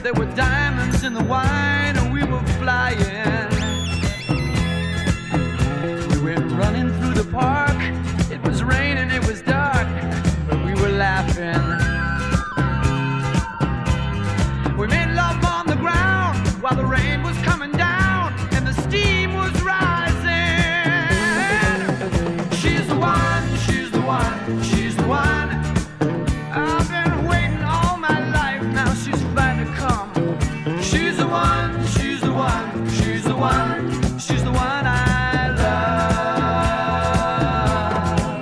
there were diamonds in the wine, and we were flying. We went running through the park. It was raining, it was dark, but we were laughing. We made love on the ground while the rain was coming down and the steam was rising. She's the one, she's the one, she's the one. I've been waiting all my life, now she's finally come. She's the one, she's the one, she's the one, she's the one I love.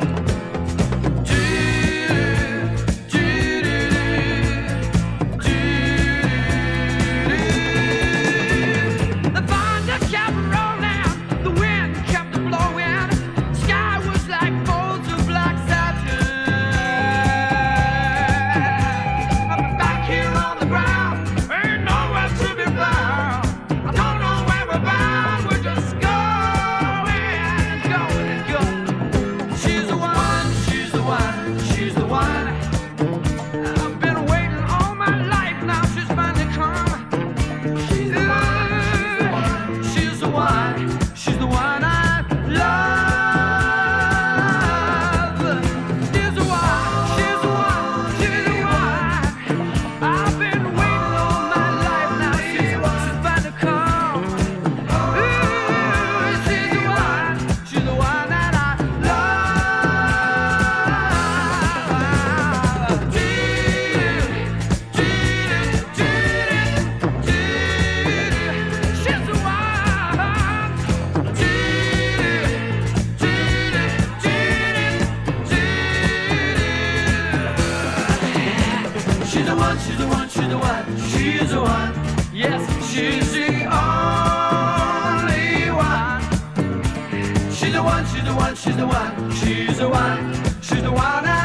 The thunder kept rolling, the wind kept blowing, sky was like folds of black satin. I'm back here on the ground, ain't nowhere to be found. I don't know where we're bound, we're just going and going and going. She's the one, she's the one, she's the one. I've been waiting all my life, now she's finally come. She's the one, she's the one, she's the one I love. She's the one, she's the one, she's the one. I've been waiting all my life, now she's finally come. She's the one that I love. She's the one. She's the one, she's the one, she's the one. Yes, she's the only one. She's the one, she's the one, she's the one, she's the one, she's the one.